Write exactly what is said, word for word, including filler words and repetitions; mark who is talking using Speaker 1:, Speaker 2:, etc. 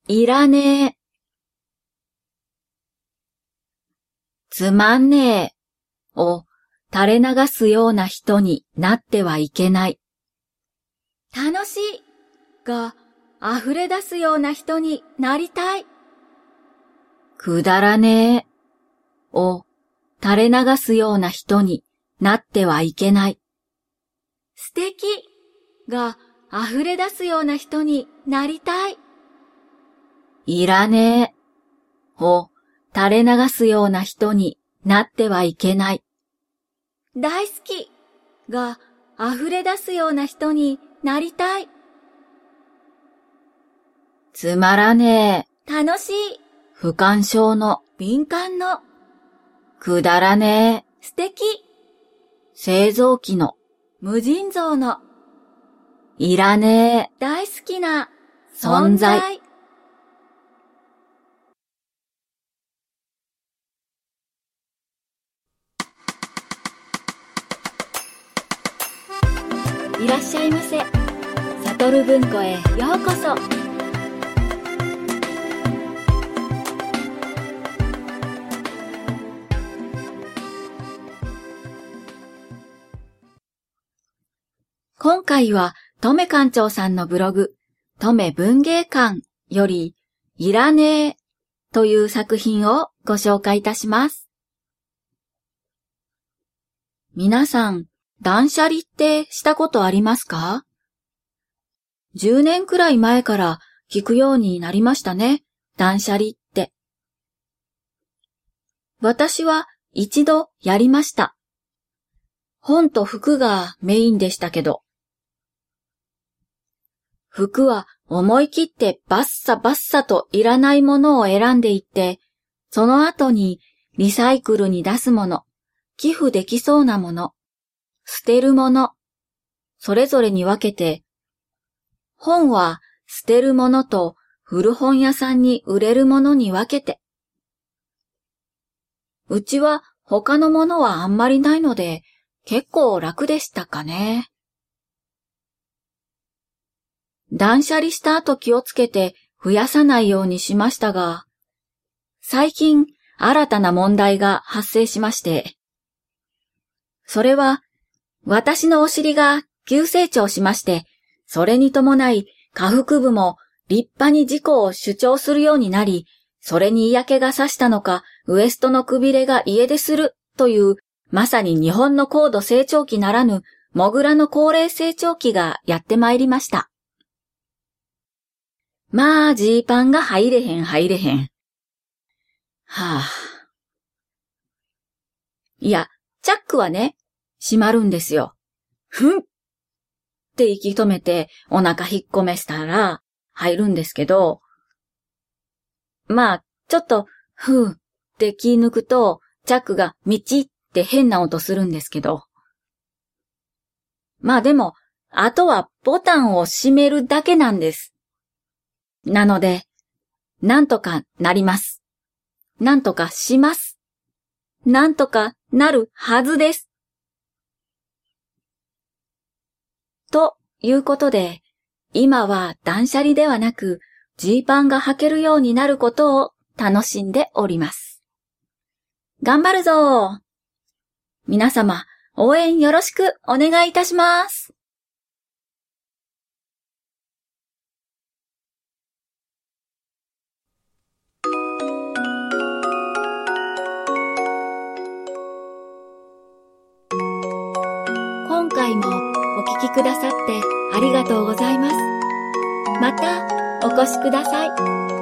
Speaker 1: いらねえ。つまんねえを垂れ流すような人になってはいけない。楽しいが溢れ出すような人になりたい。くだらねえを垂れ流すような人になってはいけない。素敵が溢れ出すような人になりたい。いらねえを垂れ流すような人になってはいけない。大好きが溢れ出すような人になりたい。つまらねえ。楽しい。不干渉の。敏感の。くだらねえ。素敵。製造機の。無尽蔵の。いらねえ。大好きな。存在。いらっしゃいませ。サトル文庫へようこそ。今回はとめ館長さんのブログ、とめ文芸館より、いらねえという作品をご紹介いたします。皆さん、断捨離ってしたことありますか？じゅうねんくらい前から聞くようになりましたね、断捨離って。私は一度やりました。本と服がメインでしたけど。服は思い切ってバッサバッサといらないものを選んでいって、その後にリサイクルに出すもの、寄付できそうなもの、捨てるもの、それぞれに分けて、本は捨てるものと古本屋さんに売れるものに分けて。うちは他のものはあんまりないので結構楽でしたかね。断捨離した後気をつけて増やさないようにしましたが、最近新たな問題が発生しまして、それは私のお尻が急成長しまして、それに伴い下腹部も立派に自己を主張するようになり、それに嫌気がさしたのか、ウエストのくびれが家出するという、まさに日本の高度成長期ならぬ、モグラの高齢成長期がやってまいりました。まあ、ジーパンが入れへん入れへん。はぁ、あ。いや、チャックはね、閉まるんですよ。ふんって息止めてお腹引っ込めしたら入るんですけど、まあ、ちょっと、ふーって気抜くと、チャックがミチって変な音するんですけど。まあでも、あとはボタンを閉めるだけなんです。なので、なんとかなります。なんとかします。なんとかなるはずです。ということで、今は断捨離ではなく、ジーパンが履けるようになることを楽しんでおります。頑張るぞー。皆様、応援よろしくお願いいたします。今回もお聞きくださってありがとうございます。またお越しください。